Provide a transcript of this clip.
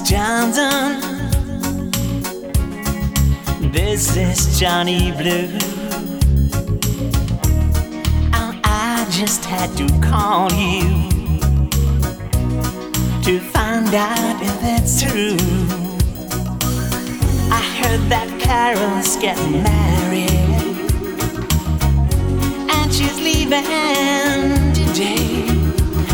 Johnson. This is Johnny Blue. I just had to call you to find out if that's true. I heard that Carol's getting married and she's leaving today.